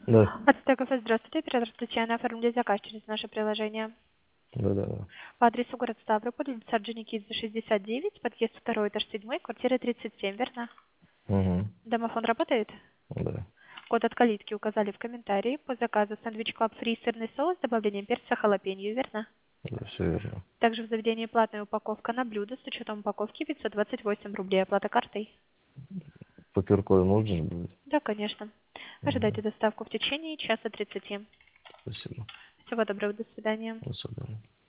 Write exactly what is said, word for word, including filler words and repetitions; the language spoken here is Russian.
Да. Отстой кафе, здравствуйте. Оператор Татьяна, оформили заказ через наше приложение. Да, да, да. По адресу город Ставрополь, улица Орджоникидзе, шестьдесят девять, подъезд второй, этаж седьмой, квартира тридцать семь, верно? Угу. Домофон работает? Да. Код от калитки указали в комментарии. По заказу сэндвич клаб фри сырный соус с добавлением перца халапеньо, верно? Да, все верно. Также в заведении платная упаковка на блюдо с учетом упаковки пятьсот двадцать восемь рублей. Оплата картой? По ку ар коду можно же будет? Да, конечно. Ожидайте Угу. доставку в течение часа тридцати. Спасибо. Всего доброго, до свидания. До свидания.